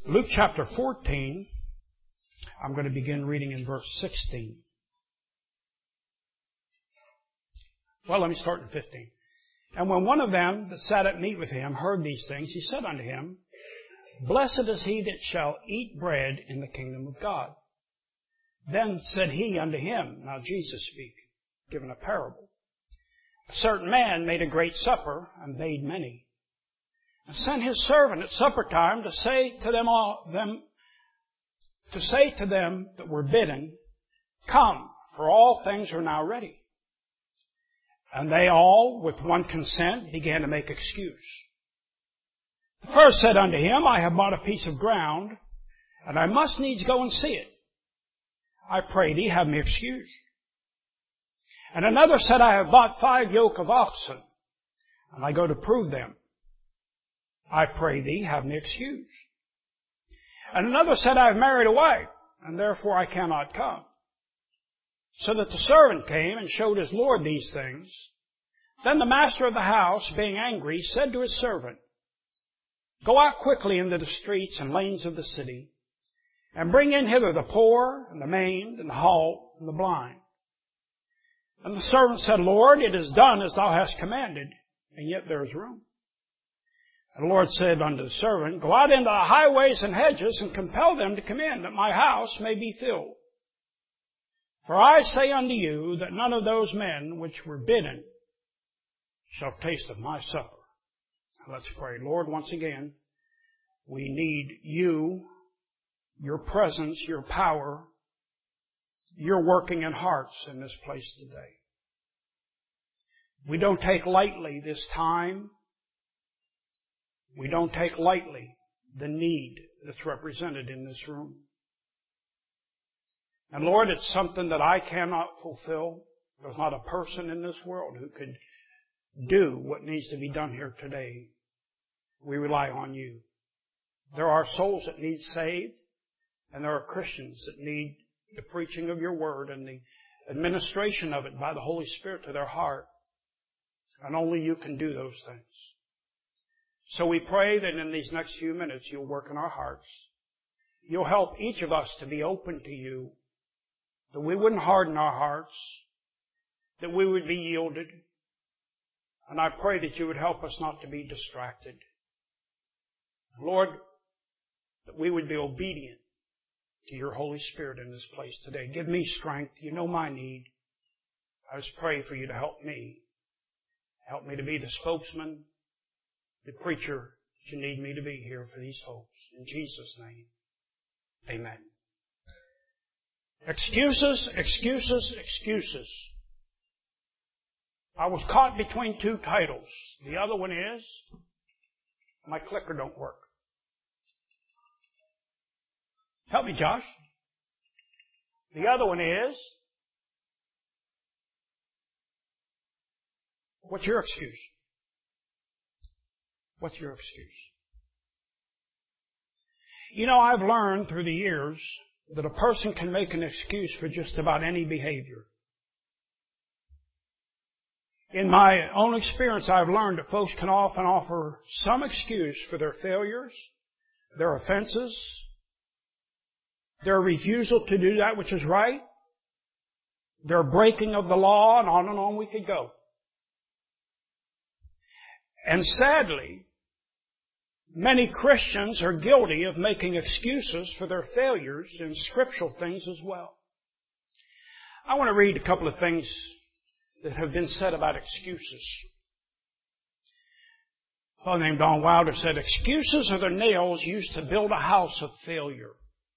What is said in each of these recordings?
Luke chapter 14, I'm going to begin reading in verse 16. Well, let me start in 15. And when one of them that sat at meat with him heard these things, he said unto him, Blessed is he that shall eat bread in the kingdom of God. Then said he unto him, now Jesus speak, given a parable. A certain man made a great supper, and bade many, and sent his servant at supper time to say to them that were bidden, Come, for all things are now ready. And they all, with one consent, began to make excuse. The first said unto him, I have bought a piece of ground, and I must needs go and see it. I pray thee, have me excused. And another said, I have bought 5 yoke of oxen, and I go to prove them. I pray thee, have me excused. And another said, I have married a wife, and therefore I cannot come. So that the servant came and showed his lord these things. Then the master of the house, being angry, said to his servant, Go out quickly into the streets and lanes of the city, and bring in hither the poor, and the maimed, and the halt, and the blind. And the servant said, Lord, it is done as thou hast commanded, and yet there is room. And the Lord said unto the servant, Go out into the highways and hedges, and compel them to come in, that my house may be filled. For I say unto you, that none of those men which were bidden shall taste of my supper. Now let's pray. Lord, once again, we need you, your presence, your power, your working in hearts in this place today. We don't take lightly this time. We don't take lightly the need that's represented in this room. And Lord, it's something that I cannot fulfill. There's not a person in this world who could do what needs to be done here today. We rely on you. There are souls that need saved, and there are Christians that need the preaching of your word and the administration of it by the Holy Spirit to their heart. And only you can do those things. So we pray that in these next few minutes you'll work in our hearts. You'll help each of us to be open to you, that we wouldn't harden our hearts, that we would be yielded. And I pray that you would help us not to be distracted. Lord, that we would be obedient to your Holy Spirit in this place today. Give me strength. You know my need. I just pray for you to help me. Help me to be the spokesman, the preacher that you need me to be here for these folks. In Jesus' name, amen. Excuses, excuses, excuses. I was caught between 2 titles. The other one is, my clicker don't work. Help me, Josh. The other one is, what's your excuse? What's your excuse? You know, I've learned through the years that a person can make an excuse for just about any behavior. In my own experience, I've learned that folks can often offer some excuse for their failures, their offenses, their refusal to do that which is right, their breaking of the law, and on we could go. And sadly, many Christians are guilty of making excuses for their failures in scriptural things as well. I want to read a couple of things that have been said about excuses. A fellow named Don Wilder said, excuses are the nails used to build a house of failure.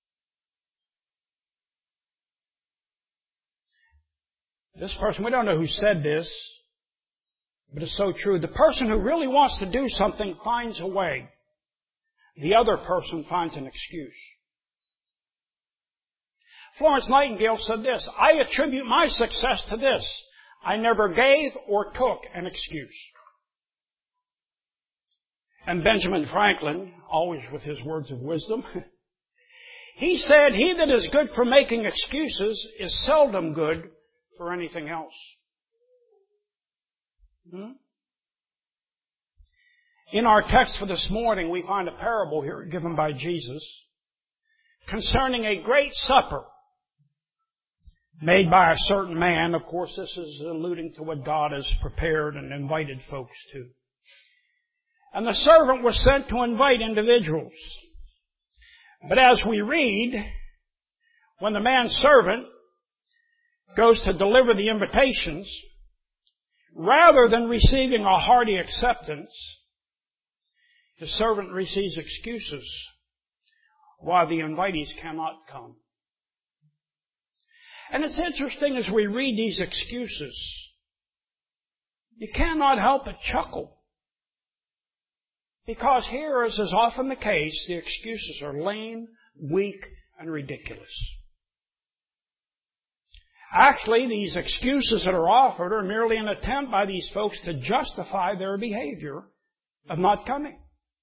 This person, we don't know who said this, but it's so true. The person who really wants to do something finds a way. The other person finds an excuse. Florence Nightingale said this, I attribute my success to this. I never gave or took an excuse. And Benjamin Franklin, always with his words of wisdom, he said, he that is good for making excuses is seldom good for anything else. In our text for this morning, we find a parable here given by Jesus concerning a great supper made by a certain man. Of course, this is alluding to what God has prepared and invited folks to. And the servant was sent to invite individuals. But as we read, when the man's servant goes to deliver the invitations, rather than receiving a hearty acceptance, the servant receives excuses why the invitees cannot come. And it's interesting as we read these excuses, you cannot help but chuckle. Because here, as is often the case, the excuses are lame, weak, and ridiculous. Actually, these excuses that are offered are merely an attempt by these folks to justify their behavior of not coming.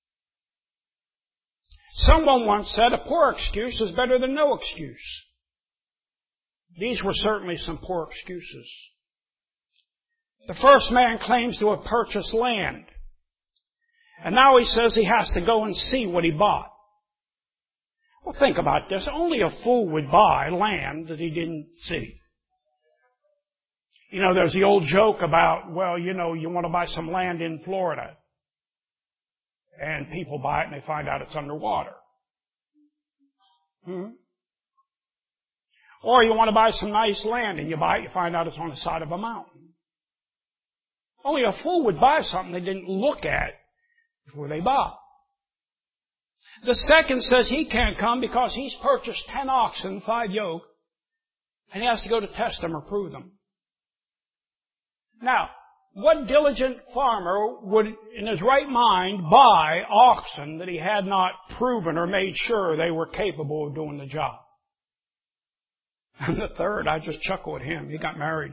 Someone once said, a poor excuse is better than no excuse. These were certainly some poor excuses. The first man claims to have purchased land. And now he says he has to go and see what he bought. Well, think about this. Only a fool would buy land that he didn't see. You know, there's the old joke about, well, you want to buy some land in Florida. And people buy it and they find out it's underwater. Or you want to buy some nice land and you buy it, you find out it's on the side of a mountain. Only a fool would buy something they didn't look at before they bought. The second says he can't come because he's purchased 10 oxen, 5 yoke, and he has to go to test them or prove them. Now, what diligent farmer would, in his right mind, buy oxen that he had not proven or made sure they were capable of doing the job? And the third, I just chuckle at him. He got married.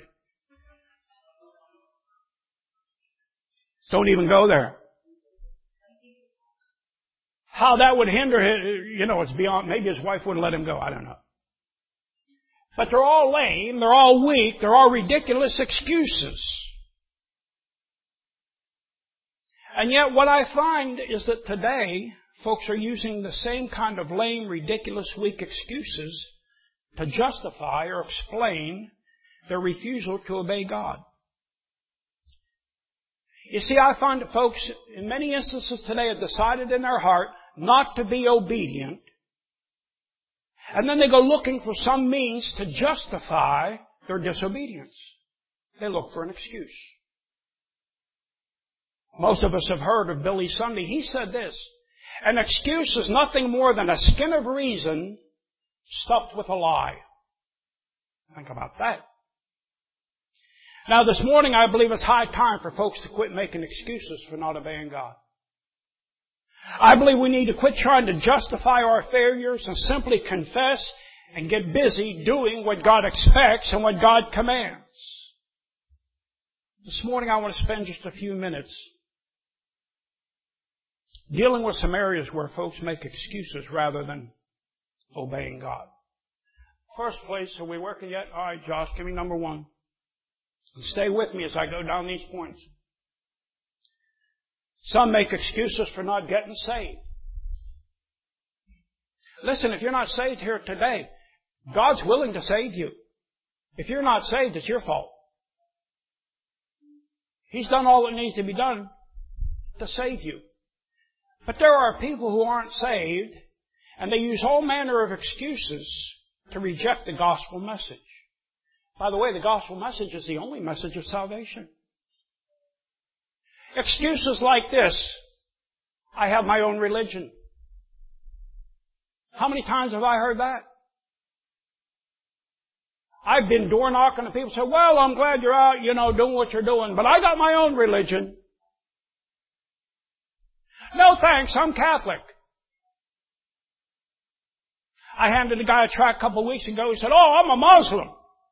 Don't even go there. How that would hinder him, it's beyond, maybe his wife wouldn't let him go, I don't know. But they're all lame, they're all weak, they're all ridiculous excuses. And yet what I find is that today, folks are using the same kind of lame, ridiculous, weak excuses to justify or explain their refusal to obey God. You see, I find that folks, in many instances today, have decided in their heart not to be obedient. And then they go looking for some means to justify their disobedience. They look for an excuse. Most of us have heard of Billy Sunday. He said this, an excuse is nothing more than a skin of reason stuffed with a lie. Think about that. Now this morning I believe it's high time for folks to quit making excuses for not obeying God. I believe we need to quit trying to justify our failures and simply confess and get busy doing what God expects and what God commands. This morning I want to spend just a few minutes dealing with some areas where folks make excuses rather than obeying God. First place, are we working yet? All right, Josh, give me number 1. Stay with me as I go down these points. Some make excuses for not getting saved. Listen, if you're not saved here today, God's willing to save you. If you're not saved, it's your fault. He's done all that needs to be done to save you. But there are people who aren't saved, and they use all manner of excuses to reject the gospel message. By the way, the gospel message is the only message of salvation. Excuses like this, I have my own religion. How many times have I heard that? I've been door knocking and people say, well, I'm glad you're out, doing what you're doing, but I got my own religion. No thanks, I'm Catholic. I handed a guy a tract a couple of weeks ago. He said, oh, I'm a Muslim.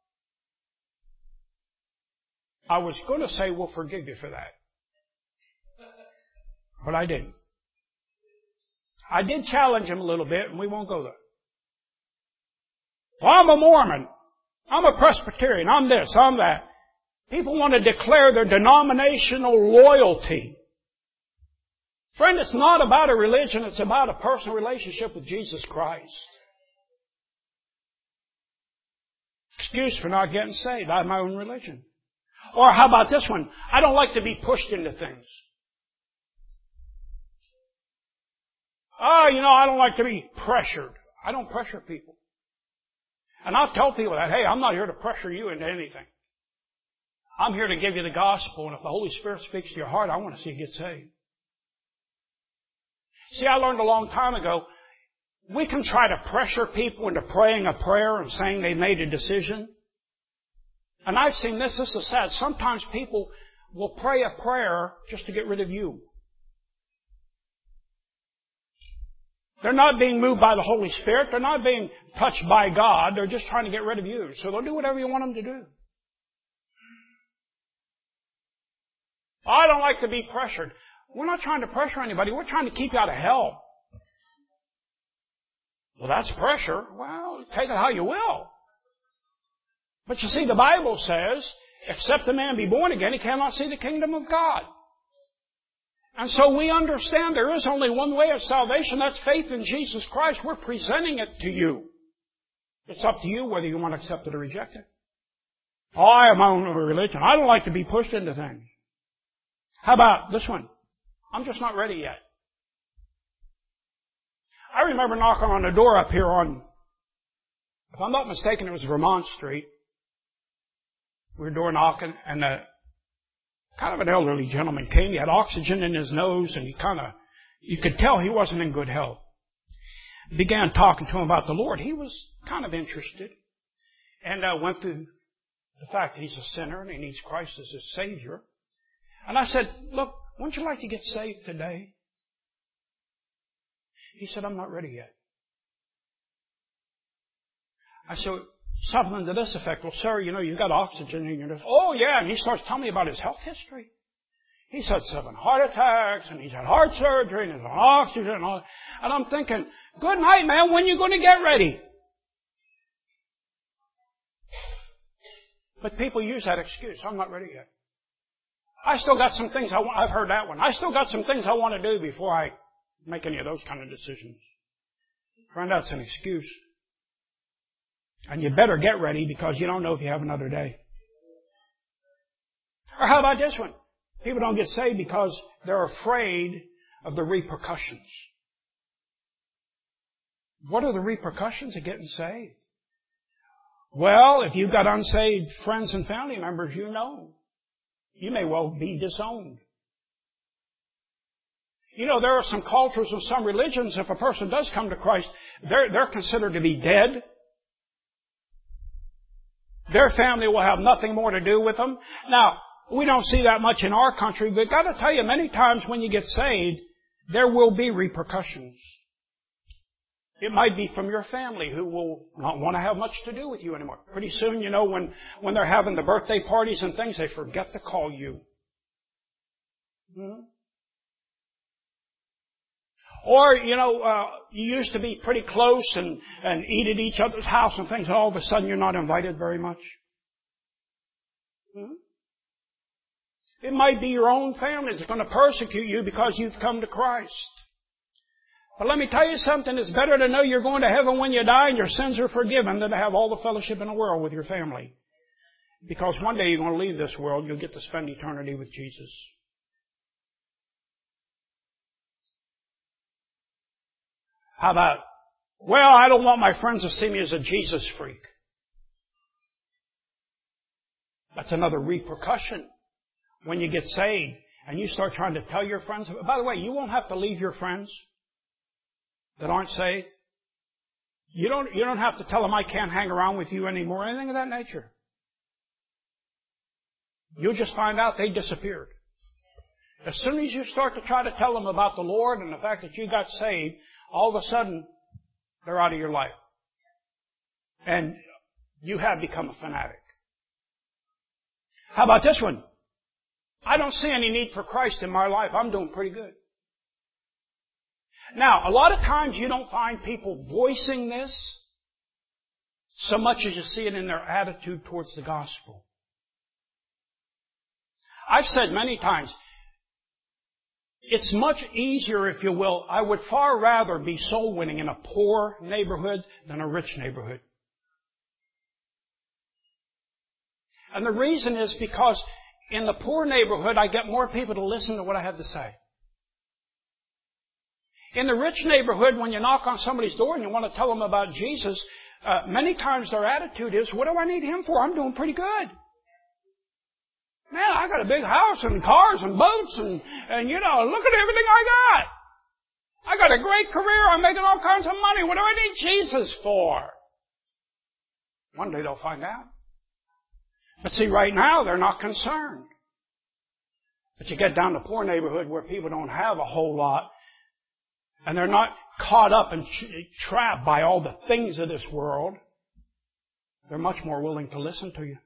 I was going to say, we'll forgive you for that. But I didn't. I did challenge him a little bit, and we won't go there. Well, I'm a Mormon. I'm a Presbyterian. I'm this, I'm that. People want to declare their denominational loyalty. Friend, it's not about a religion. It's about a personal relationship with Jesus Christ. Excuse for not getting saved. I have my own religion. Or how about this one? I don't like to be pushed into things. I don't like to be pressured. I don't pressure people. And I'll tell people that, hey, I'm not here to pressure you into anything. I'm here to give you the gospel, and if the Holy Spirit speaks to your heart, I want to see you get saved. See, I learned a long time ago, we can try to pressure people into praying a prayer and saying they made a decision. And I've seen this is sad. Sometimes people will pray a prayer just to get rid of you. They're not being moved by the Holy Spirit. They're not being touched by God. They're just trying to get rid of you. So they'll do whatever you want them to do. I don't like to be pressured. We're not trying to pressure anybody. We're trying to keep you out of hell. Well, that's pressure. Well, take it how you will. But you see, the Bible says, except a man be born again, he cannot see the kingdom of God. And so we understand there is only one way of salvation. That's faith in Jesus Christ. We're presenting it to you. It's up to you whether you want to accept it or reject it. Oh, I have my own religion. I don't like to be pushed into things. How about this one? I'm just not ready yet. I remember knocking on the door up here on, if I'm not mistaken, it was Vermont Street. We were door knocking, and kind of an elderly gentleman came. He had oxygen in his nose, and you could tell he wasn't in good health. Began talking to him about the Lord. He was kind of interested, and went through the fact that he's a sinner and he needs Christ as his Savior. And I said, look, wouldn't you like to get saved today? He said, I'm not ready yet. I said, something to this effect. Well, sir, you've got oxygen in your nose. Oh, yeah. And he starts telling me about his health history. He's had 7 heart attacks, and he's had heart surgery, and he's on oxygen and all. And I'm thinking, good night, man. When are you going to get ready? But people use that excuse. I'm not ready yet. I still got some things I've heard that one. I still got some things I want to do before I make any of those kind of decisions. Friend, that's an excuse. And you better get ready because you don't know if you have another day. Or how about this one? People don't get saved because they're afraid of the repercussions. What are the repercussions of getting saved? Well, if you've got unsaved friends and family members, you know. You may well be disowned. There are some cultures and some religions, if a person does come to Christ, they're considered to be dead. Their family will have nothing more to do with them. Now, we don't see that much in our country, but I've got to tell you, many times when you get saved, there will be repercussions. It might be from your family who will not want to have much to do with you anymore. Pretty soon, when they're having the birthday parties and things, they forget to call you. Or, you used to be pretty close and eat at each other's house and things, and all of a sudden you're not invited very much. It might be your own family that's going to persecute you because you've come to Christ. But let me tell you something, it's better to know you're going to heaven when you die and your sins are forgiven than to have all the fellowship in the world with your family. Because one day you're going to leave this world, you'll get to spend eternity with Jesus. How about, well, I don't want my friends to see me as a Jesus freak. That's another repercussion when you get saved and you start trying to tell your friends. By the way, you won't have to leave your friends that aren't saved. You don't have to tell them I can't hang around with you anymore, anything of that nature. You'll just find out they disappeared. As soon as you start to try to tell them about the Lord and the fact that you got saved, all of a sudden, they're out of your life. And you have become a fanatic. How about this one? I don't see any need for Christ in my life. I'm doing pretty good. Now, a lot of times you don't find people voicing this so much as you see it in their attitude towards the gospel. I've said many times, It's much easier, if you will. I would far rather be soul winning in a poor neighborhood than a rich neighborhood. And the reason is because in the poor neighborhood, I get more people to listen to what I have to say. In the rich neighborhood, when you knock on somebody's door and you want to tell them about Jesus, many times their attitude is, what do I need Him for? I'm doing pretty good. Man, I got a big house and cars and boats and look at everything I got. I got a great career. I'm making all kinds of money. What do I need Jesus for? One day they'll find out. But see, right now they're not concerned. But you get down to poor neighborhood where people don't have a whole lot and they're not caught up and trapped by all the things of this world. They're much more willing to listen to you.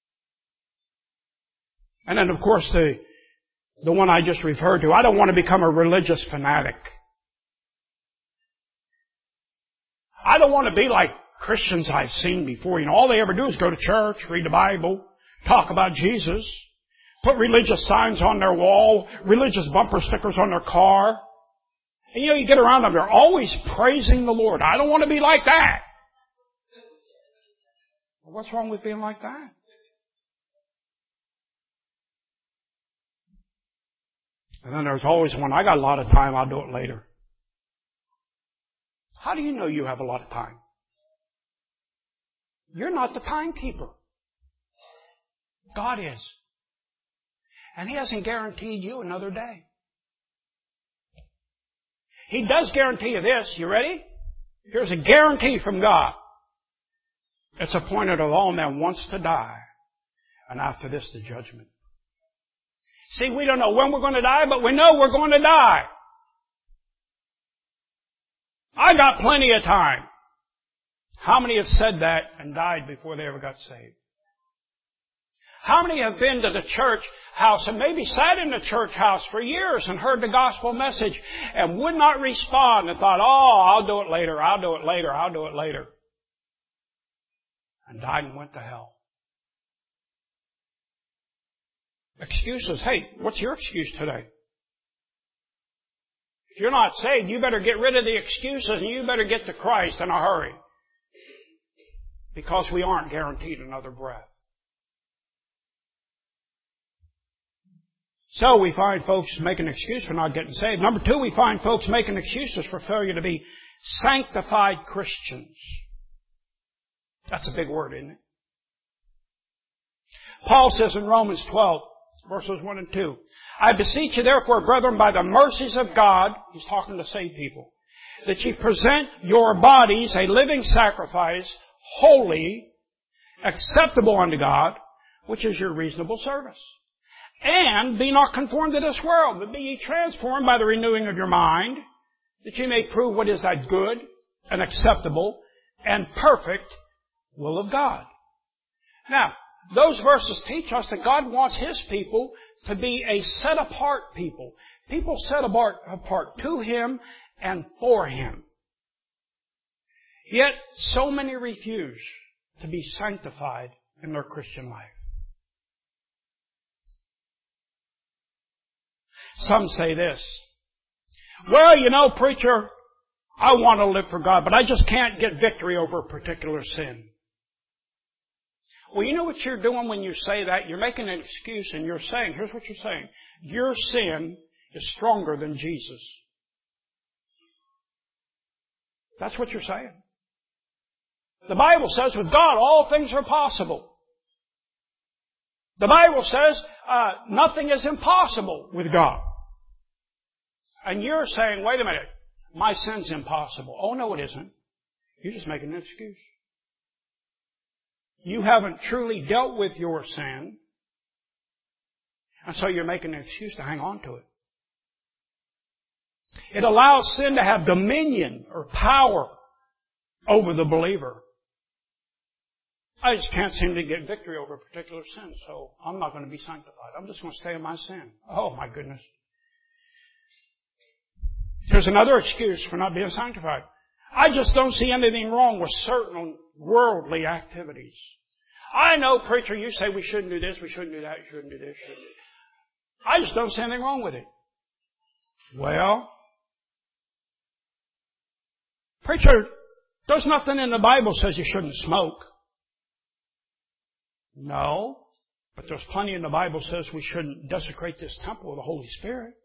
And then, of course, the one I just referred to, I don't want to become a religious fanatic. I don't want to be like Christians I've seen before. All they ever do is go to church, read the Bible, talk about Jesus, put religious signs on their wall, religious bumper stickers on their car. And you get around them, they're always praising the Lord. I don't want to be like that. Well, what's wrong with being like that? And then there's always one, I got a lot of time, I'll do it later. How do you know you have a lot of time? You're not the timekeeper. God is. And He hasn't guaranteed you another day. He does guarantee you this. You ready? Here's a guarantee from God. It's appointed of all men once to die, and after this the judgment. See, we don't know when we're going to die, but we know we're going to die. I got plenty of time. How many have said that and died before they ever got saved? How many have been to the church house and maybe sat in the church house for years and heard the gospel message and would not respond and thought, I'll do it later, I'll do it later, I'll do it later. And died and went to hell. Excuses. Hey, what's your excuse today? If you're not saved, you better get rid of the excuses and you better get to Christ in a hurry. Because we aren't guaranteed another breath. So we find folks make an excuse for not getting saved. Number two, we find folks making excuses for failure to be sanctified Christians. That's a big word, isn't it? Paul says in Romans 12, verses 1 and 2, I beseech you therefore, brethren, by the mercies of God, he's talking to saved people, that ye present your bodies a living sacrifice, holy, acceptable unto God, which is your reasonable service. And be not conformed to this world, but be ye transformed by the renewing of your mind, that ye may prove what is that good and acceptable and perfect will of God. Now, those verses teach us that God wants His people to be a set-apart people. People set apart to Him and for Him. Yet, so many refuse to be sanctified in their Christian life. Some say this, well, preacher, I want to live for God, but I just can't get victory over a particular sin. Well, you know what you're doing when you say that? You're making an excuse and you're saying, here's what you're saying. Your sin is stronger than Jesus. That's what you're saying. The Bible says with God all things are possible. The Bible says nothing is impossible with God. And you're saying, wait a minute, my sin's impossible. Oh, no, it isn't. You're just making an excuse. You haven't truly dealt with your sin, and so you're making an excuse to hang on to it. It allows sin to have dominion or power over the believer. I just can't seem to get victory over a particular sin, so I'm not going to be sanctified. I'm just going to stay in my sin. Oh, my goodness. Here's another excuse for not being sanctified. I just don't see anything wrong with certain worldly activities. I know, preacher, you say we shouldn't do this, we shouldn't do that, we shouldn't do this, shouldn't do that. I just don't see anything wrong with it. Well, preacher, there's nothing in the Bible says you shouldn't smoke. No, but there's plenty in the Bible says we shouldn't desecrate this temple of the Holy Spirit.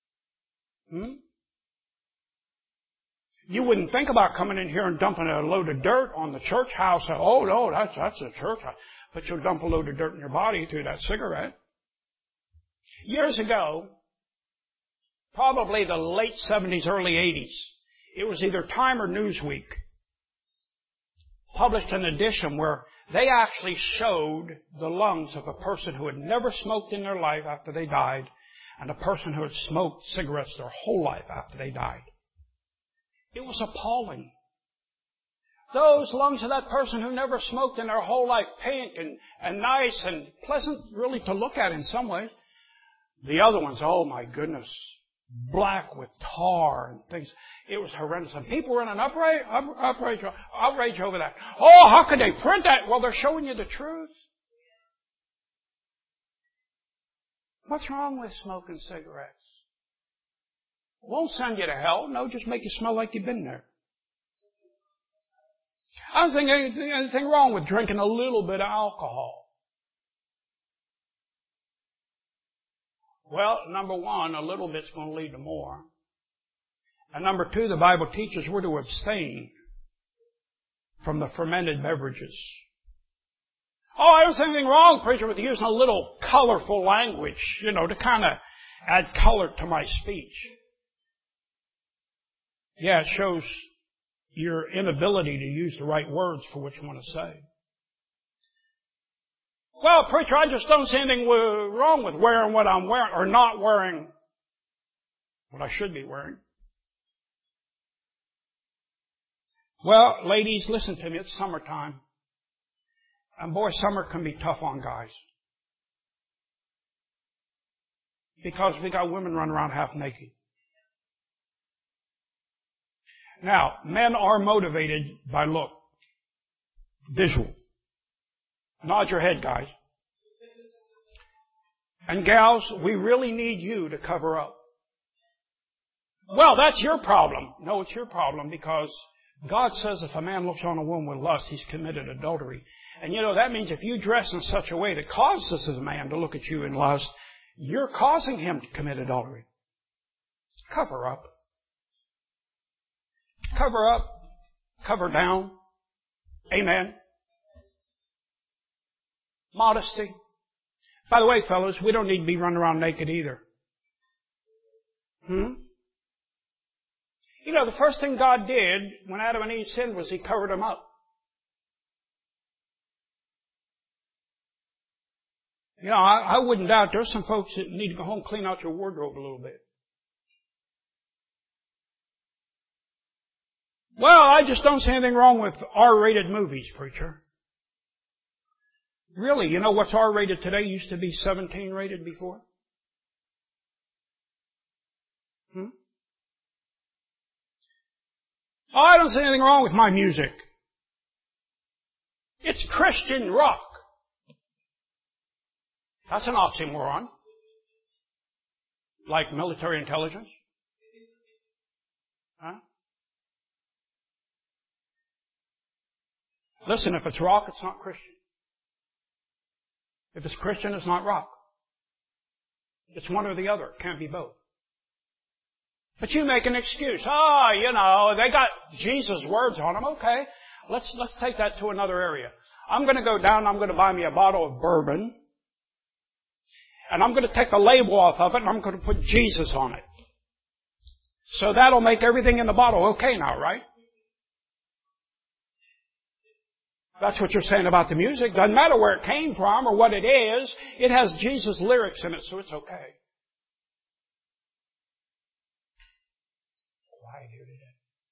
You wouldn't think about coming in here and dumping a load of dirt on the church house. Oh, no, that's a church house. But you'll dump a load of dirt in your body through that cigarette. Years ago, probably the late 70s, early 80s, it was either Time or Newsweek, published an edition where they actually showed the lungs of a person who had never smoked in their life after they died and a person who had smoked cigarettes their whole life after they died. It was appalling. Those lungs of that person who never smoked in their whole life, pink and nice and pleasant really to look at in some ways. The other ones, oh my goodness, black with tar and things. It was horrendous. And people were in an outrage over that. Oh, how could they print that? Well, they're showing you the truth. What's wrong with smoking cigarettes? Won't send you to hell. No, just make you smell like you've been there. I don't think anything wrong with drinking a little bit of alcohol. Well, number one, a little bit's going to lead to more. And number two, the Bible teaches we're to abstain from the fermented beverages. Oh, I don't see anything wrong, preacher, with using a little colorful language, to kind of add color to my speech. Yeah, it shows your inability to use the right words for what you want to say. Well, preacher, I just don't see anything wrong with wearing what I'm wearing or not wearing what I should be wearing. Well, ladies, listen to me. It's summertime. And boy, summer can be tough on guys. Because we got women running around half naked. Now, men are motivated by look. Visual. Nod your head, guys. And gals, we really need you to cover up. Well, that's your problem. No, it's your problem because God says if a man looks on a woman with lust, he's committed adultery. And that means if you dress in such a way that causes a man to look at you in lust, you're causing him to commit adultery. Cover up. Cover up. Cover down. Amen. Modesty. By the way, fellas, we don't need to be running around naked either. The first thing God did when Adam and Eve sinned was He covered them up. I wouldn't doubt there's some folks that need to go home and clean out your wardrobe a little bit. Well, I just don't see anything wrong with R-rated movies, preacher. Really, what's R-rated today used to be 17 rated before? Oh, I don't see anything wrong with my music. It's Christian rock. That's an oxymoron. Like military intelligence. Huh? Listen, if it's rock, it's not Christian. If it's Christian, it's not rock. It's one or the other. It can't be both. But you make an excuse. They got Jesus' words on them. Okay, let's take that to another area. I'm going to go down and I'm going to buy me a bottle of bourbon. And I'm going to take the label off of it and I'm going to put Jesus on it. So that'll make everything in the bottle okay now, right? That's what you're saying about the music. Doesn't matter where it came from or what it is. It has Jesus' lyrics in it, so it's okay. Quiet here today.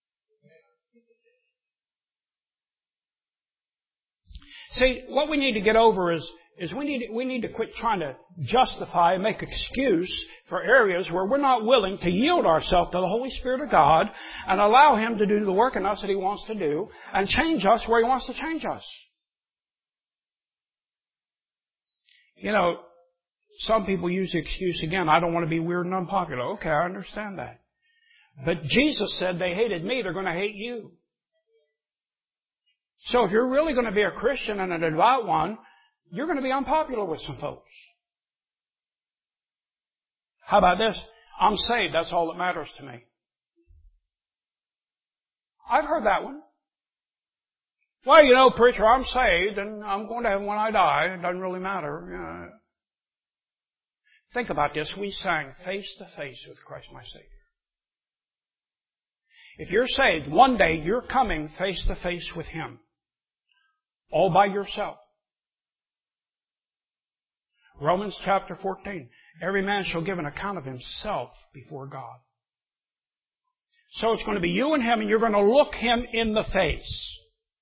See, what we need to get over is we need to quit trying to justify and make excuse for areas where we're not willing to yield ourselves to the Holy Spirit of God and allow Him to do the work in us that He wants to do and change us where He wants to change us. Some people use the excuse again, I don't want to be weird and unpopular. Okay, I understand that. But Jesus said they hated me, they're going to hate you. So if you're really going to be a Christian and a devout one, you're going to be unpopular with some folks. How about this? I'm saved, that's all that matters to me. I've heard that one. Well, you know, preacher, I'm saved and I'm going to heaven when I die. It doesn't really matter. Think about this. We sang face to face with Christ my Savior. If you're saved, one day you're coming face to face with Him. All by yourself. Romans chapter 14. Every man shall give an account of himself before God. So it's going to be you and Him, and you're going to look Him in the face.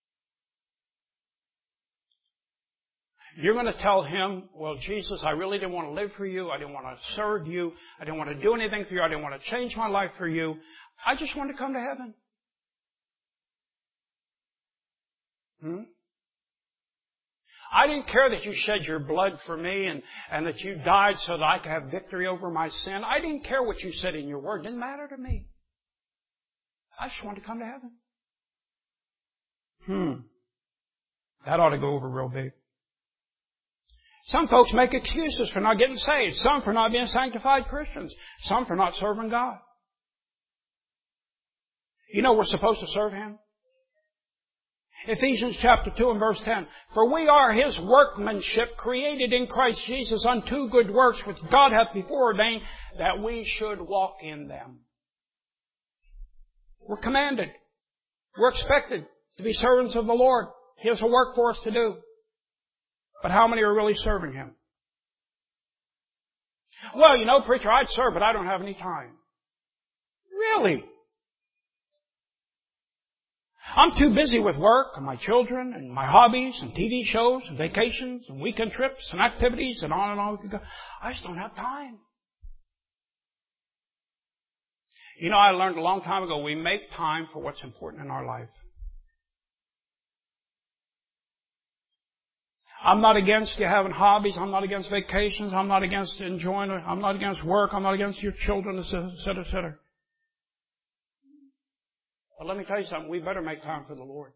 You're going to tell Him, well, Jesus, I really didn't want to live for you. I didn't want to serve you. I didn't want to do anything for you. I didn't want to change my life for you. I just wanted to come to heaven. I didn't care that you shed your blood for me and that you died so that I could have victory over my sin. I didn't care what you said in your word. It didn't matter to me. I just wanted to come to heaven. That ought to go over real big. Some folks make excuses for not getting saved. Some for not being sanctified Christians. Some for not serving God. You know we're supposed to serve Him? Ephesians chapter 2 and verse 10. For we are His workmanship, created in Christ Jesus unto good works, which God hath before ordained that we should walk in them. We're commanded. We're expected to be servants of the Lord. He has a work for us to do. But how many are really serving Him? Well, you know, preacher, I'd serve, but I don't have any time. Really? I'm too busy with work and my children and my hobbies and TV shows and vacations and weekend trips and activities and on we could go. I just don't have time. You know, I learned a long time ago, we make time for what's important in our life. I'm not against you having hobbies. I'm not against vacations. I'm not against enjoying it. I'm not against work. I'm not against your children, etc., etc. But let me tell you something. We better make time for the Lord.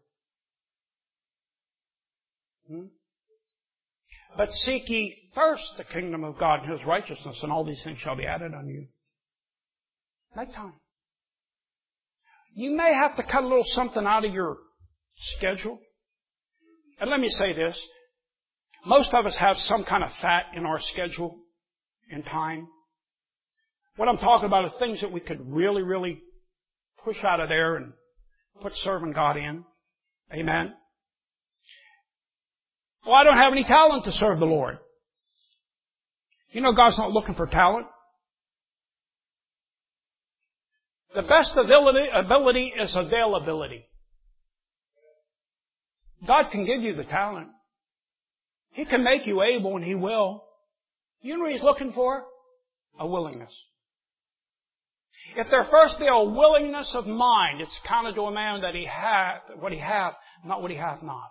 But seek ye first the kingdom of God and His righteousness, and all these things shall be added unto you. Make time. You may have to cut a little something out of your schedule. And let me say this. Most of us have some kind of fat in our schedule in time. What I'm talking about are things that we could really, really push out of there and put serving God in. Amen. Well, I don't have any talent to serve the Lord. You know, God's not looking for talent. The best ability is availability. God can give you the talent. He can make you able, and He will. You know what He's looking for? A willingness. If there first be a willingness of mind, it's counted to a man that he hath what he hath, not what he hath not.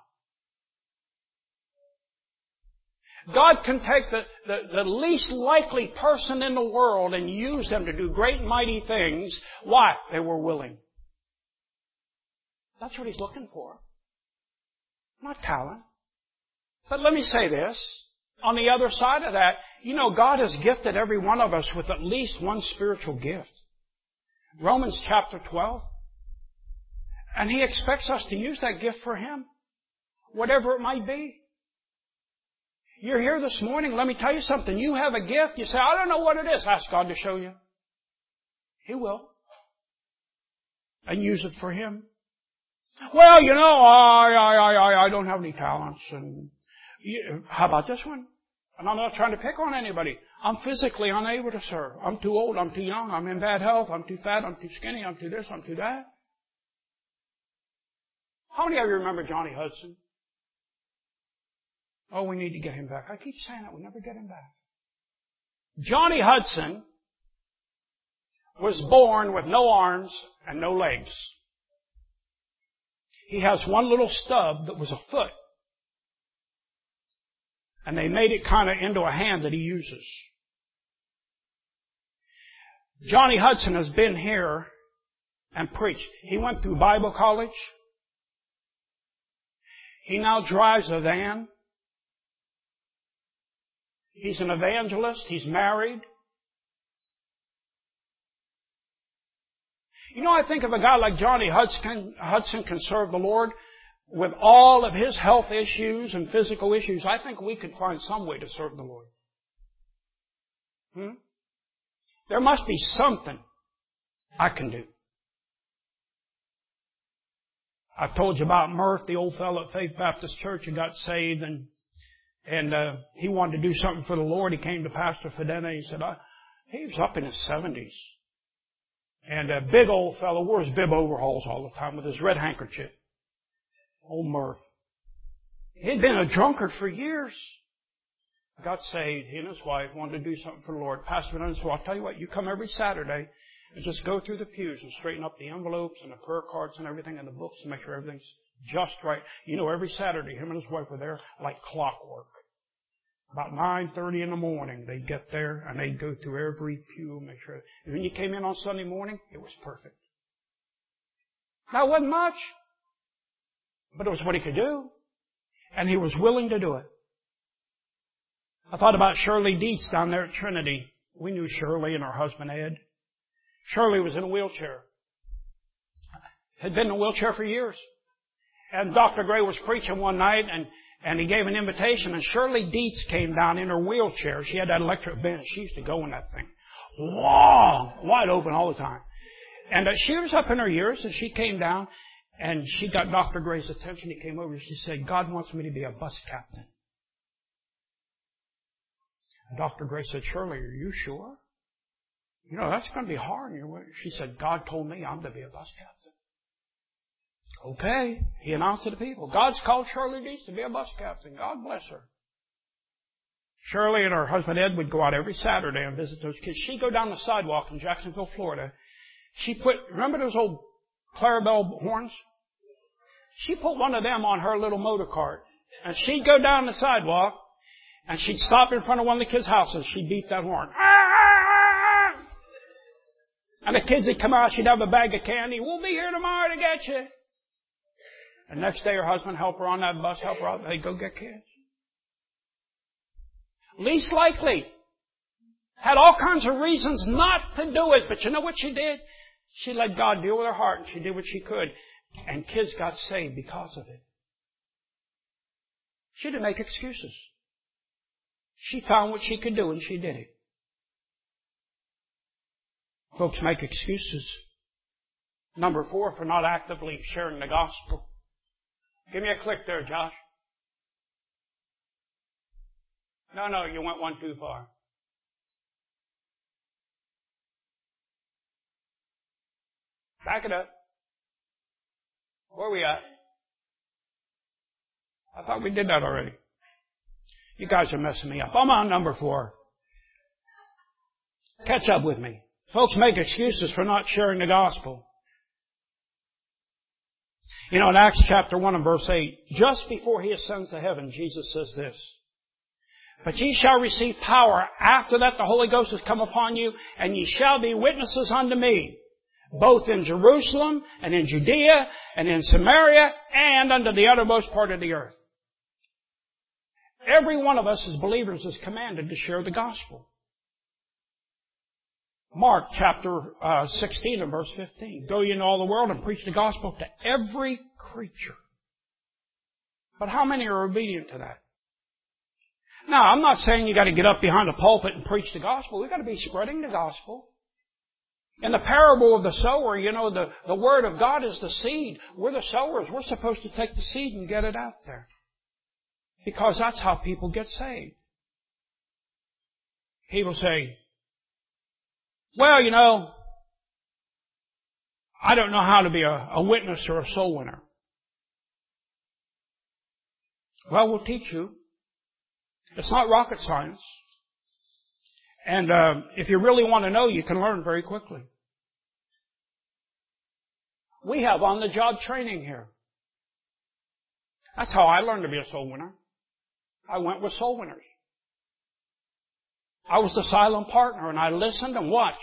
God can take the least likely person in the world and use them to do great and mighty things. Why? They were willing. That's what He's looking for. Not talent. But let me say this. On the other side of that, you know, God has gifted every one of us with at least one spiritual gift. Romans chapter 12. And He expects us to use that gift for Him. Whatever it might be. You're here this morning, let me tell you something. You have a gift. You say, I don't know what it is. Ask God to show you. He will. And use it for Him. Well, you know, I don't have any talents. And how about this one? And I'm not trying to pick on anybody. I'm physically unable to serve. I'm too old. I'm too young. I'm in bad health. I'm too fat. I'm too skinny. I'm too this. I'm too that. How many of you remember Johnny Hudson? Oh, we need to get him back. I keep saying that. We never get him back. Johnny Hudson was born with no arms and no legs. He has one little stub that was a foot. And they made it kind of into a hand that he uses. Johnny Hudson has been here and preached. He went through Bible college. He now drives a van. He's an evangelist. He's married. You know, I think if a guy like Johnny Hudson can serve the Lord with all of his health issues and physical issues, I think we could find some way to serve the Lord. There must be something I can do. I've told you about Murph, the old fellow at Faith Baptist Church who got saved, and he wanted to do something for the Lord. He came to Pastor Fedena. He said, he was up in his 70s. And a big old fellow wore his bib overalls all the time with his red handkerchief. Old Murph. He'd been a drunkard for years. Got saved. He and his wife wanted to do something for the Lord. Pastor Fedena said, well, I'll tell you what, you come every Saturday and just go through the pews and straighten up the envelopes and the prayer cards and everything and the books and make sure everything's just right. You know, every Saturday, him and his wife were there like clockwork. About 9:30 in the morning, they'd get there and they'd go through every pew and make sure. And when you came in on Sunday morning, it was perfect. Now, it wasn't much, but it was what he could do. And he was willing to do it. I thought about Shirley Dietz down there at Trinity. We knew Shirley and her husband Ed. Shirley was in a wheelchair. Had been in a wheelchair for years. And Dr. Gray was preaching one night and he gave an invitation and Shirley Dietz came down in her wheelchair. She had that electric bench. She used to go in that thing. Long, wide open all the time. And she was up in her years and she came down and she got Dr. Gray's attention. He came over and she said, God wants me to be a bus captain. And Dr. Gray said, Shirley, are you sure? You know, that's going to be hard. She said, God told me I'm to be a bus captain. Okay. He announced to the people, God's called Shirley Dietz to be a bus captain. God bless her. Shirley and her husband Ed would go out every Saturday and visit those kids. She'd go down the sidewalk in Jacksonville, Florida. Remember those old Clarabelle horns? She put one of them on her little motor cart. And she'd go down the sidewalk and she'd stop in front of one of the kids' houses. She'd beat that horn. And the kids would come out, she'd have a bag of candy. We'll be here tomorrow to get you. And next day her husband helped her on that bus, help her out. They'd go get kids. Least likely. Had all kinds of reasons not to do it. But you know what she did? She let God deal with her heart and she did what she could. And kids got saved because of it. She didn't make excuses. She found what she could do and she did it. Folks make excuses. Number 4, for not actively sharing the gospel. Give me a click there, Josh. No, you went one too far. Back it up. Where are we at? I thought we did that already. You guys are messing me up. I'm on number 4. Catch up with me. Folks make excuses for not sharing the gospel. You know, in Acts chapter 1 and verse 8, just before He ascends to heaven, Jesus says this, but ye shall receive power. After that the Holy Ghost has come upon you, and ye shall be witnesses unto me, both in Jerusalem and in Judea and in Samaria and unto the uttermost part of the earth. Every one of us as believers is commanded to share the gospel. Mark chapter 16 and verse 15. Go ye into all the world and preach the gospel to every creature. But how many are obedient to that? Now, I'm not saying you got to get up behind a pulpit and preach the gospel. We've got to be spreading the gospel. In the parable of the sower, you know, the word of God is the seed. We're the sowers. We're supposed to take the seed and get it out there. Because that's how people get saved. People say, well, you know, I don't know how to be a witness or a soul winner. Well, we'll teach you. It's not rocket science. And if you really want to know, you can learn very quickly. We have on-the-job training here. That's how I learned to be a soul winner. I went with soul winners. I was the silent partner, and I listened and watched.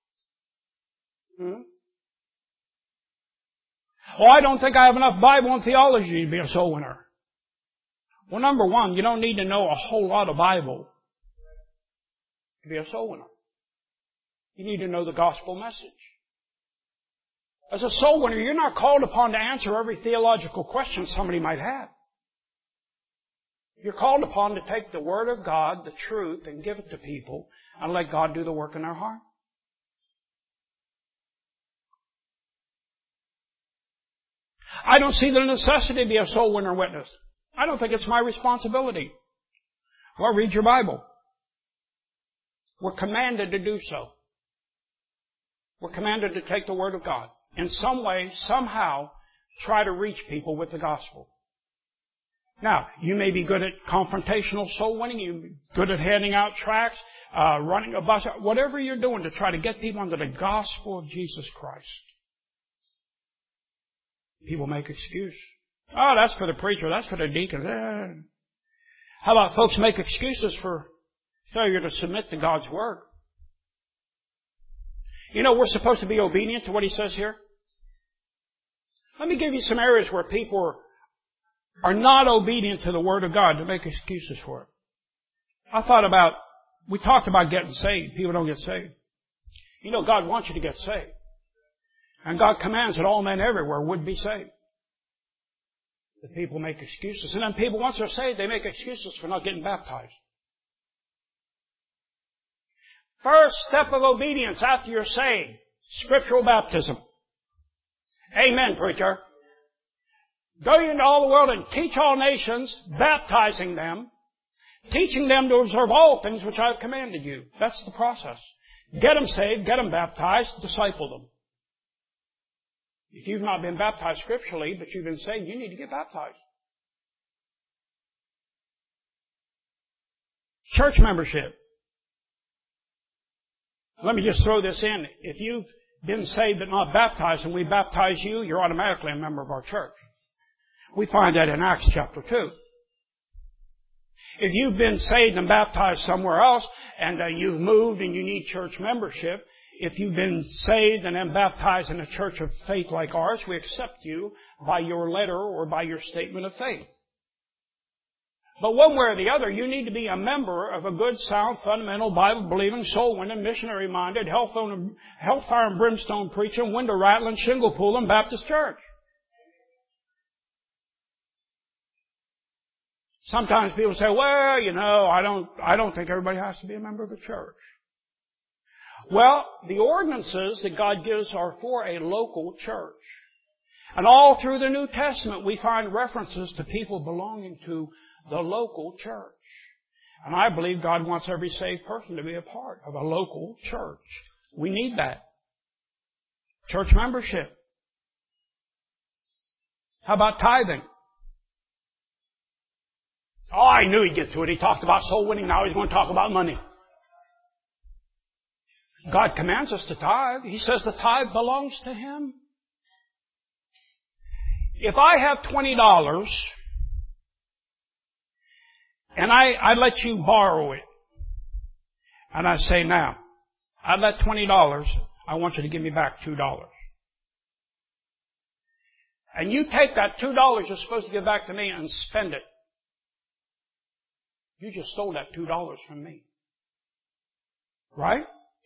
Oh, I don't think I have enough Bible and theology to be a soul winner. Well, number one, you don't need to know a whole lot of Bible to be a soul winner. You need to know the gospel message. As a soul winner, you're not called upon to answer every theological question somebody might have. You're called upon to take the Word of God, the truth, and give it to people and let God do the work in their heart. I don't see the necessity to be a soul winner witness. I don't think it's my responsibility. Well, read your Bible. We're commanded to do so. We're commanded to take the Word of God. In some way, somehow, try to reach people with the gospel. Now, you may be good at confrontational soul winning. You're good at handing out tracts, running a bus, whatever you're doing to try to get people into the gospel of Jesus Christ. People make excuse. Oh, that's for the preacher. That's for the deacon. How about folks make excuses for failure to submit to God's Word? You know, we're supposed to be obedient to what He says here. Let me give you some areas where people are not obedient to the Word of God to make excuses for it. We talked about getting saved. People don't get saved. You know, God wants you to get saved. And God commands that all men everywhere would be saved. But people make excuses. And then people, once they're saved, they make excuses for not getting baptized. First step of obedience after you're saved, scriptural baptism. Amen, preacher. Go into all the world and teach all nations, baptizing them, teaching them to observe all things which I have commanded you. That's the process. Get them saved, get them baptized, disciple them. If you've not been baptized scripturally, but you've been saved, you need to get baptized. Church membership. Let me just throw this in. If you've been saved but not baptized and we baptize you, you're automatically a member of our church. We find that in Acts chapter 2. If you've been saved and baptized somewhere else and you've moved and you need church membership, if you've been saved and then baptized in a church of faith like ours, we accept you by your letter or by your statement of faith. But one way or the other, you need to be a member of a good, sound, fundamental, Bible-believing, soul-winning, missionary-minded, hellfire and brimstone preaching, window-rattling, shingle-pulling Baptist church. Sometimes people say, well, you know, I don't think everybody has to be a member of a church. Well, the ordinances that God gives are for a local church. And all through the New Testament, we find references to people belonging to the local church. And I believe God wants every saved person to be a part of a local church. We need that. Church membership. How about tithing? Oh, I knew he'd get to it. He talked about soul winning. Now he's going to talk about money. God commands us to tithe. He says the tithe belongs to Him. If I have $20 and I let you borrow it, and I say, now, I've got $20, I want you to give me back $2. And you take that $2 you're supposed to give back to me and spend it. You just stole that $2 from me. Right?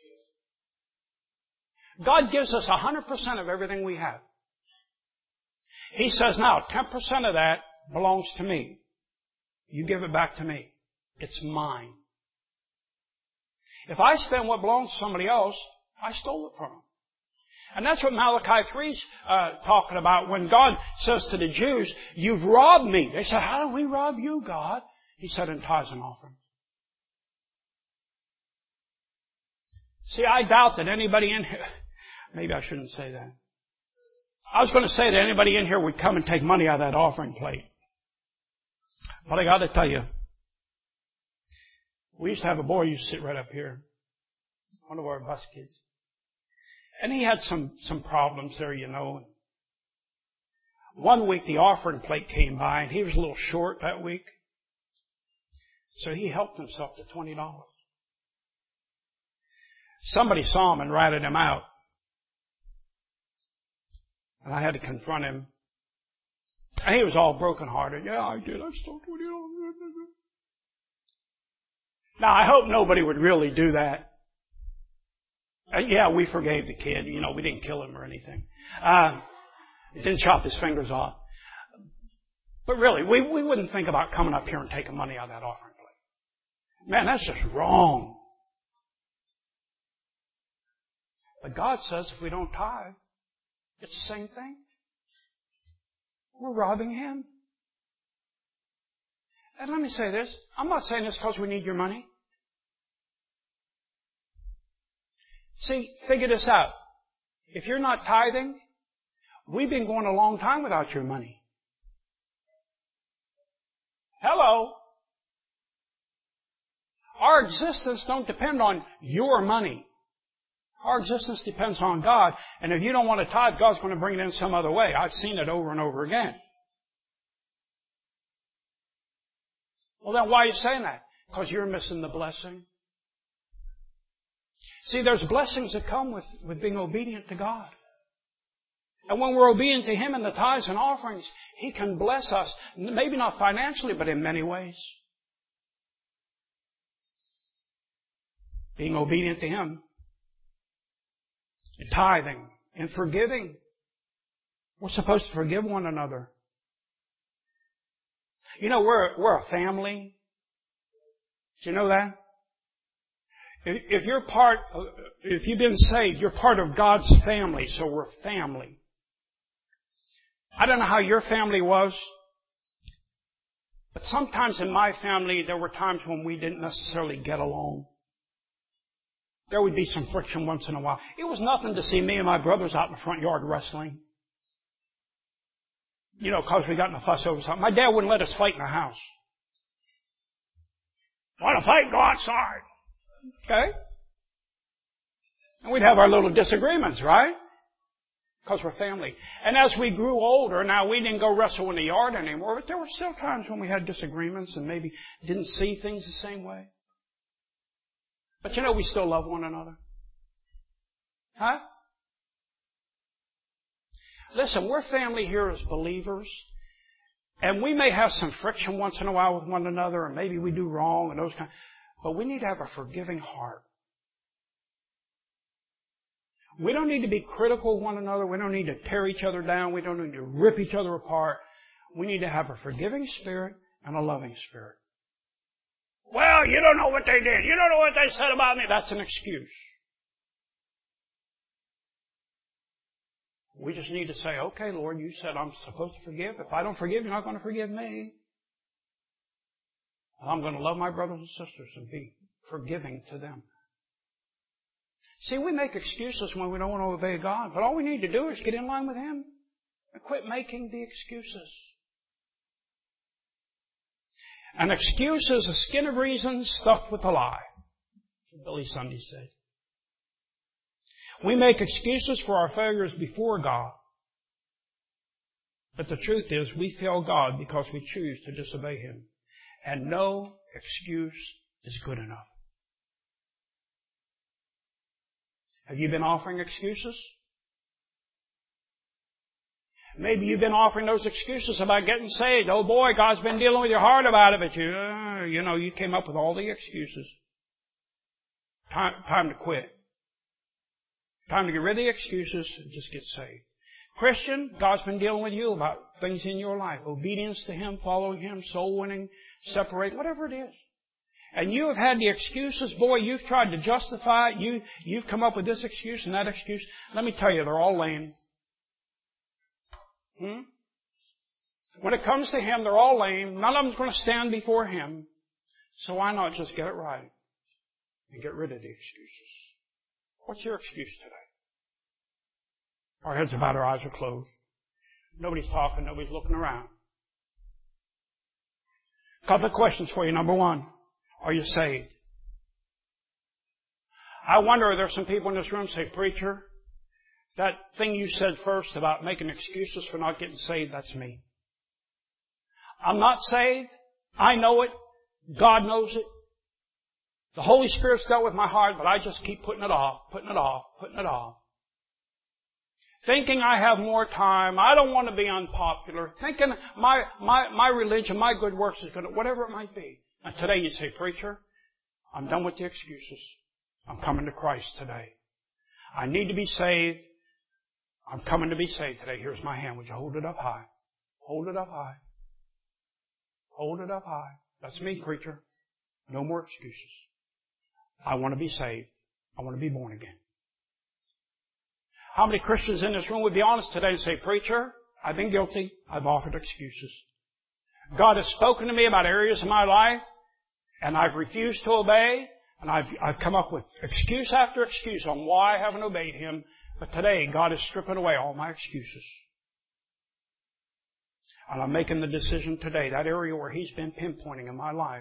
God gives us 100% of everything we have. He says, now, 10% of that belongs to me. You give it back to me. It's mine. If I spend what belongs to somebody else, I stole it from them. And that's what Malachi 3's talking about when God says to the Jews, you've robbed me. They said, how do we rob you, God? He said, in tithes and offerings. See, I doubt that anybody in here, maybe I shouldn't say that. I was going to say that anybody in here would come and take money out of that offering plate. But I got to tell you, we used to have a boy who used to sit right up here, one of our bus kids. And he had some problems there, you know. One week the offering plate came by and he was a little short that week. So he helped himself to $20. Somebody saw him and ratted him out. And I had to confront him. And he was all brokenhearted. Yeah, I did. I stole $20. Now, I hope nobody would really do that. Yeah, we forgave the kid. You know, we didn't kill him or anything. Didn't chop his fingers off. But really, we wouldn't think about coming up here and taking money out of that offering plate. Man, that's just wrong. But God says if we don't tithe, it's the same thing. We're robbing Him. And let me say this. I'm not saying this because we need your money. See, figure this out. If you're not tithing, we've been going a long time without your money. Hello. Our existence don't depend on your money. Our existence depends on God. And if you don't want to tithe, God's going to bring it in some other way. I've seen it over and over again. Well, then why are you saying that? Because you're missing the blessing. See, there's blessings that come with being obedient to God. And when we're obedient to Him in the tithes and offerings, He can bless us. Maybe not financially, but in many ways. Being obedient to Him. In tithing. In forgiving. We're supposed to forgive one another. You know, we're a family. Did you know that? If you've been saved, you're part of God's family, so we're family. I don't know how your family was, but sometimes in my family there were times when we didn't necessarily get along. There would be some friction once in a while. It was nothing to see me and my brothers out in the front yard wrestling. You know, because we got in a fuss over something. My dad wouldn't let us fight in the house. Want to fight? Go outside. Okay? And we'd have our little disagreements, right? Because we're family. And as we grew older, now we didn't go wrestle in the yard anymore, but there were still times when we had disagreements and maybe didn't see things the same way. But you know, we still love one another. Huh? Listen, we're family here as believers. And we may have some friction once in a while with one another, and maybe we do wrong and those kinds. But we need to have a forgiving heart. We don't need to be critical of one another. We don't need to tear each other down. We don't need to rip each other apart. We need to have a forgiving spirit and a loving spirit. Well, you don't know what they did. You don't know what they said about me. That's an excuse. We just need to say, okay, Lord, you said I'm supposed to forgive. If I don't forgive, you're not going to forgive me. And I'm going to love my brothers and sisters and be forgiving to them. See, we make excuses when we don't want to obey God, but all we need to do is get in line with Him and quit making the excuses. An excuse is a skin of reason stuffed with a lie, Billy Sunday said. We make excuses for our failures before God. But the truth is, we fail God because we choose to disobey Him. And no excuse is good enough. Have you been offering excuses? Maybe you've been offering those excuses about getting saved. Oh boy, God's been dealing with your heart about it, but you came up with all the excuses. Time to quit. Time to get rid of the excuses and just get saved. Christian, God's been dealing with you about things in your life. Obedience to Him, following Him, soul winning, separate, whatever it is. And you have had the excuses. Boy, you've tried to justify it. You've come up with this excuse and that excuse. Let me tell you, they're all lame. When it comes to Him, they're all lame. None of them's going to stand before Him. So why not just get it right and get rid of the excuses? What's your excuse today? Our heads are bowed, our eyes are closed. Nobody's talking, nobody's looking around. A couple of questions for you. Number one, are you saved? I wonder if there's some people in this room say, Preacher, that thing you said first about making excuses for not getting saved, that's me. I'm not saved. I know it. God knows it. The Holy Spirit's dealt with my heart, but I just keep putting it off, putting it off, putting it off. Thinking I have more time. I don't want to be unpopular. Thinking my religion, my good works is going to, whatever it might be. And today you say, preacher, I'm done with the excuses. I'm coming to Christ today. I need to be saved. I'm coming to be saved today. Here's my hand. Would you hold it up high? Hold it up high. Hold it up high. That's me, preacher. No more excuses. I want to be saved. I want to be born again. How many Christians in this room would be honest today and say, preacher, I've been guilty. I've offered excuses. God has spoken to me about areas of my life, and I've refused to obey, and I've come up with excuse after excuse on why I haven't obeyed Him. But today, God is stripping away all my excuses. And I'm making the decision today, that area where He's been pinpointing in my life,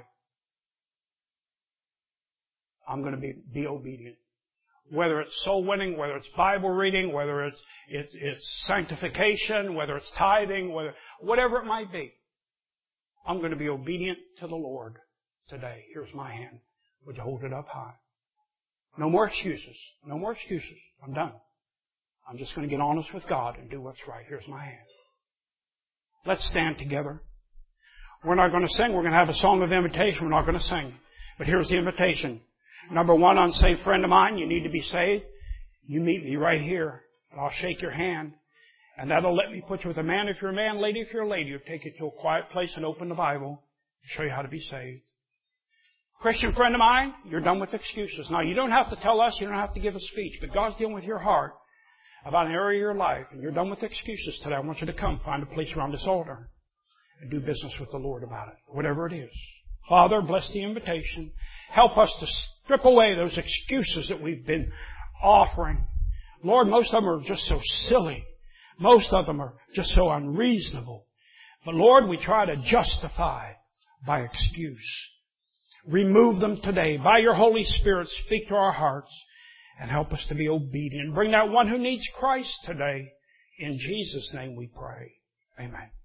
I'm going to be obedient. Whether it's soul winning, whether it's Bible reading, whether it's sanctification, whether it's tithing, whatever it might be. I'm going to be obedient to the Lord today. Here's my hand. Would you hold it up high? No more excuses. No more excuses. I'm done. I'm just going to get honest with God and do what's right. Here's my hand. Let's stand together. We're not going to sing. We're going to have a song of invitation. We're not going to sing. But here's the invitation. Number one, unsaved friend of mine, you need to be saved. You meet me right here, and I'll shake your hand. And that'll let me put you with a man if you're a man, lady if you're a lady. I'll take you to a quiet place and open the Bible and show you how to be saved. Christian friend of mine, you're done with excuses. Now, you don't have to tell us, you don't have to give a speech, but God's dealing with your heart about an area of your life, and you're done with excuses today. I want you to come find a place around this altar and do business with the Lord about it, whatever it is. Father, bless the invitation. Help us to strip away those excuses that we've been offering. Lord, most of them are just so silly. Most of them are just so unreasonable. But Lord, we try to justify by excuse. Remove them today. By your Holy Spirit, speak to our hearts and help us to be obedient. Bring that one who needs Christ today. In Jesus' name we pray. Amen.